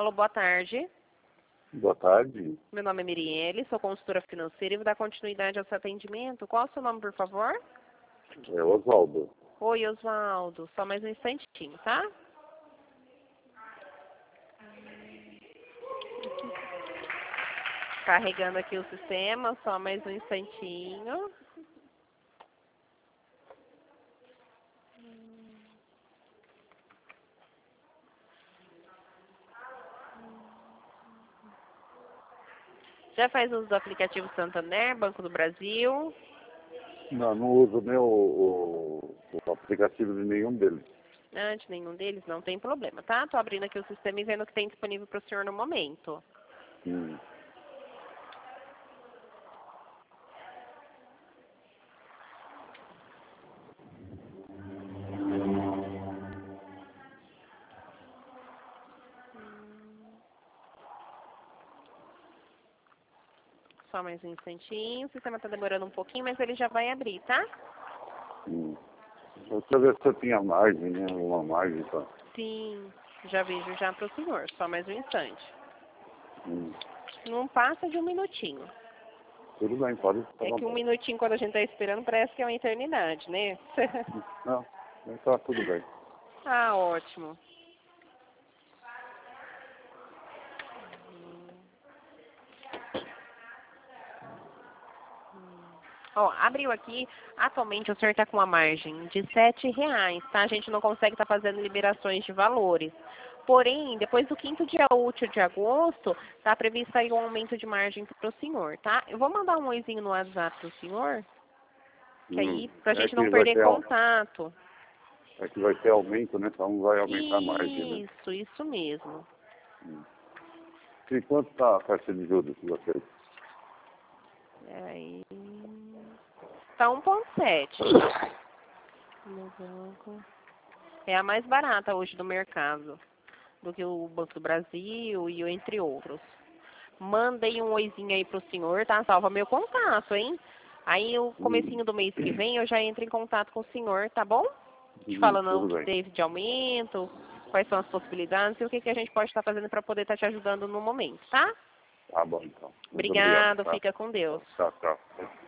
Alô, boa tarde. Boa tarde. Meu nome é Mirielle, sou consultora financeira e vou dar continuidade ao seu atendimento. Qual é o seu nome, por favor? É Oswaldo. Oi, Oswaldo. Só mais um instantinho, tá? Carregando aqui o sistema, só mais um instantinho. Já faz uso do aplicativo Santander, Banco do Brasil? Não uso nem o aplicativo de nenhum deles. De nenhum deles, não tem problema, tá? Tô abrindo aqui o sistema e vendo o que tem disponível para o senhor no momento. Só mais um instantinho. O sistema está demorando um pouquinho, mas ele já vai abrir, tá? Eu queria ver se eu tinha margem, né? Uma margem pra... Sim, já vejo já para o senhor. Só mais um instante. Não passa de um minutinho. Tudo bem, pode. É que um minutinho, quando a gente está esperando, parece que é uma eternidade, né? Não, tá tudo bem. Ah, ótimo. Ó, abriu aqui, atualmente o senhor está com uma margem de R$7, tá? A gente não consegue estar fazendo liberações de valores. Porém, depois do 5º dia útil de agosto, está previsto aí um aumento de margem para o senhor, tá? Eu vou mandar um oizinho no WhatsApp para o senhor, que aí, para a gente não perder contato. É que vai ter aumento, né? Então vai aumentar a margem, né? Isso mesmo. E quanto está a taxa de juros de vocês? Aí... Tá 1,7. É a mais barata hoje do mercado, do que o Banco do Brasil e entre outros. Mandei um oizinho aí pro senhor, tá? Salva meu contato, hein? Aí, o comecinho do mês que vem, eu já entro em contato com o senhor, tá bom? Te falando o que teve de aumento, quais são as possibilidades e o que a gente pode estar fazendo para poder estar te ajudando no momento, tá? Tá bom, então. Obrigado, fica com Deus. Tchau.